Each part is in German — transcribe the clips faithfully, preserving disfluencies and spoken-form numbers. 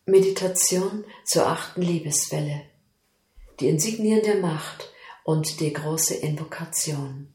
Meditation zur achten Liebeswelle, die Insignien der Macht und die große Invokation.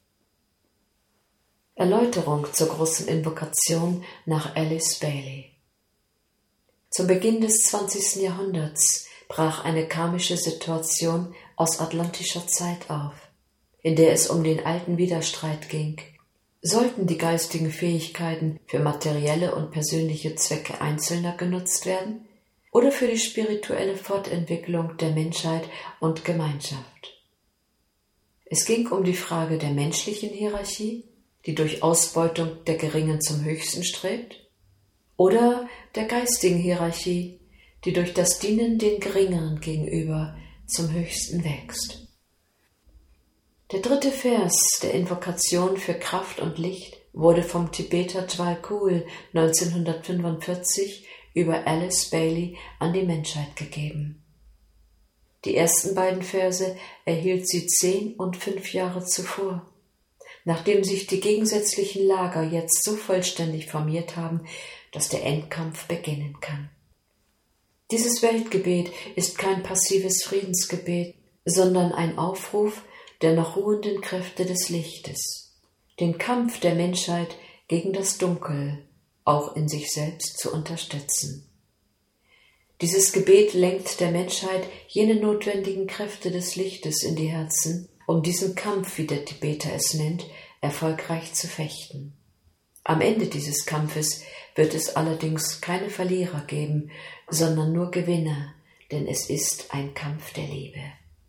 Erläuterung zur großen Invokation nach Alice Bailey. Zum Beginn des zwanzigsten Jahrhunderts brach eine karmische Situation aus atlantischer Zeit auf, in der es um den alten Widerstreit ging. Sollten die geistigen Fähigkeiten für materielle und persönliche Zwecke Einzelner genutzt werden oder für die spirituelle Fortentwicklung der Menschheit und Gemeinschaft? Es ging um die Frage der menschlichen Hierarchie, die durch Ausbeutung der Geringen zum Höchsten strebt, oder der geistigen Hierarchie, die durch das Dienen den Geringeren gegenüber zum Höchsten wächst. Der dritte Vers der Invokation für Kraft und Licht wurde vom Tibeter Djwhal Khul neunzehnhundertfünfundvierzig über Alice Bailey an die Menschheit gegeben. Die ersten beiden Verse erhielt sie zehn und fünf Jahre zuvor, nachdem sich die gegensätzlichen Lager jetzt so vollständig formiert haben, dass der Endkampf beginnen kann. Dieses Weltgebet ist kein passives Friedensgebet, sondern ein Aufruf der noch ruhenden Kräfte des Lichtes, den Kampf der Menschheit gegen das Dunkel auch in sich selbst zu unterstützen. Dieses Gebet lenkt der Menschheit jene notwendigen Kräfte des Lichtes in die Herzen, um diesen Kampf, wie der Tibeter es nennt, erfolgreich zu fechten. Am Ende dieses Kampfes wird es allerdings keine Verlierer geben, sondern nur Gewinner, denn es ist ein Kampf der Liebe.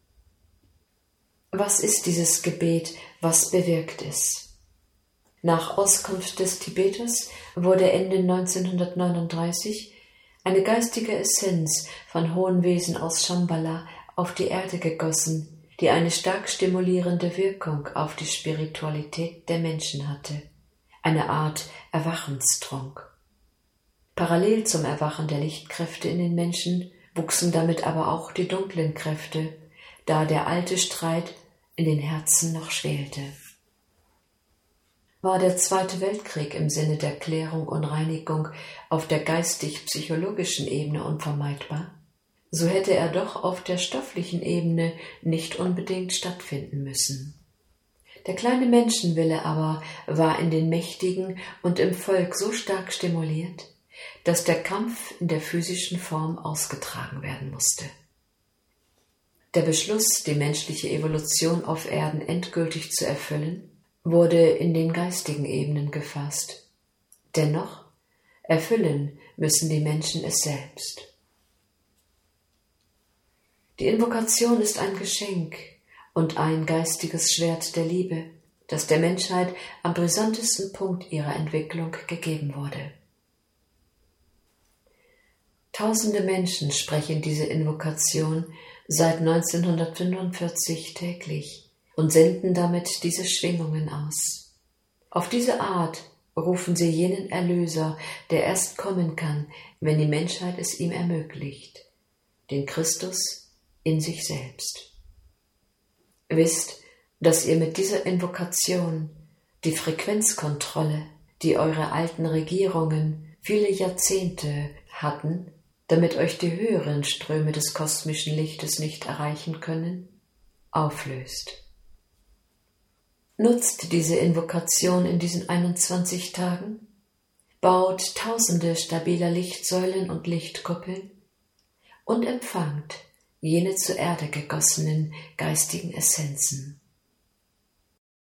Was ist dieses Gebet? Was bewirkt es? Nach Auskunft des Tibeters wurde Ende neunzehnhundertneununddreißig eine geistige Essenz von hohen Wesen aus Shambhala auf die Erde gegossen, die eine stark stimulierende Wirkung auf die Spiritualität der Menschen hatte, eine Art Erwachenstrunk. Parallel zum Erwachen der Lichtkräfte in den Menschen wuchsen damit aber auch die dunklen Kräfte, da der alte Streit in den Herzen noch schwelte. War der Zweite Weltkrieg im Sinne der Klärung und Reinigung auf der geistig-psychologischen Ebene unvermeidbar, so hätte er doch auf der stofflichen Ebene nicht unbedingt stattfinden müssen. Der kleine Menschenwille aber war in den Mächtigen und im Volk so stark stimuliert, dass der Kampf in der physischen Form ausgetragen werden musste. Der Beschluss, die menschliche Evolution auf Erden endgültig zu erfüllen, wurde in den geistigen Ebenen gefasst. Dennoch, erfüllen müssen die Menschen es selbst. Die Invokation ist ein Geschenk und ein geistiges Schwert der Liebe, das der Menschheit am brisantesten Punkt ihrer Entwicklung gegeben wurde. Tausende Menschen sprechen diese Invokation seit neunzehnhundertfünfundvierzig täglich und senden damit diese Schwingungen aus. Auf diese Art rufen sie jenen Erlöser, der erst kommen kann, wenn die Menschheit es ihm ermöglicht, den Christus in sich selbst. Wisst, dass ihr mit dieser Invokation die Frequenzkontrolle, die eure alten Regierungen viele Jahrzehnte hatten, damit euch die höheren Ströme des kosmischen Lichtes nicht erreichen können, auflöst. Nutzt diese Invokation in diesen einundzwanzig Tagen, baut tausende stabiler Lichtsäulen und Lichtkuppeln und empfangt jene zur Erde gegossenen geistigen Essenzen.